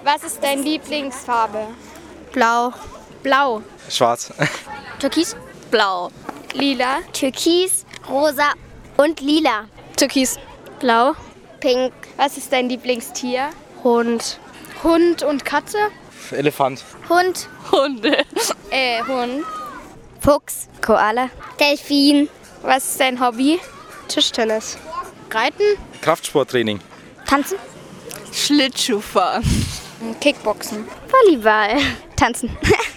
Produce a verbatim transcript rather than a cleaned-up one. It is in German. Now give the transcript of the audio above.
Was ist deine Lieblingsfarbe? Blau. Blau. Schwarz. Türkis. Blau. Lila. Türkis, rosa und lila. Türkis. Blau. Pink. Was ist dein Lieblingstier? Hund. Hund und Katze? Elefant. Hund. Hunde. Äh, Hund. Fuchs. Koala. Delfin. Was ist dein Hobby? Tischtennis. Reiten? Kraftsporttraining. Tanzen. Schlittschuhfahren. Kickboxen. Volleyball. Tanzen.